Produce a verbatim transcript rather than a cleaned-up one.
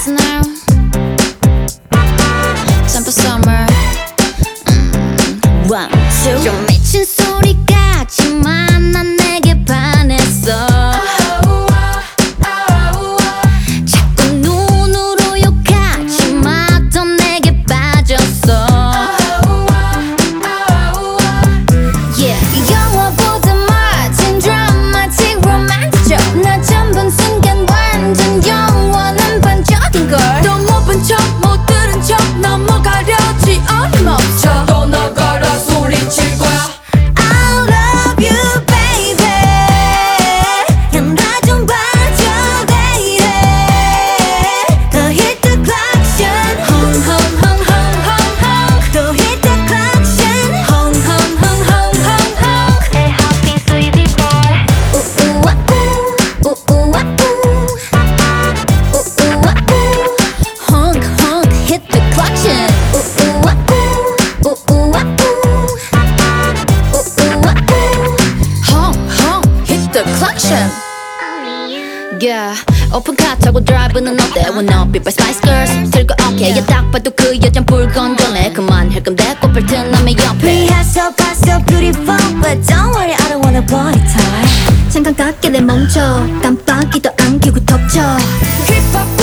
now. Time for summer. mm. One, two. 좀 미친 소리 같지만 난 내게 반했어. 자꾸 눈으로 욕하지만 또 내게 빠졌어. Yeah. 영화보다 멋진 드라마틱 로맨틱. 나 전번 순간 완전 영원한 반전인걸. 또 못 본 척 못 들은 척 넘어가려지 어림없어. 또 나가라 소리칠 거야. I love you baby. 야 나 좀 봐줘 baby. 더 hit the collection. Home home home home home home. 더 hit the collection. Home home home home home home. 내 happy sweetie boy. 우우와 우 우우와 우. 우우와 우. Honk honk hit the collection. 우우와 우 우우와 우. 우우와 우. Honk honk hit the collection. Yeah, 오픈 카 타고 드라이브는 어때? Wanna be by Spice Girls? 들고 오케이. yeah, 딱 봐도 그 여잔 불건전해. 그만할 건데 꽃필 튼 남의 옆에. Rehearsal, so beautiful, but don't worry, I don't wanna body tie. 잠깐 깎게 내 멈춰. 깜빡이도 안 켜고 덮쳐. 힙합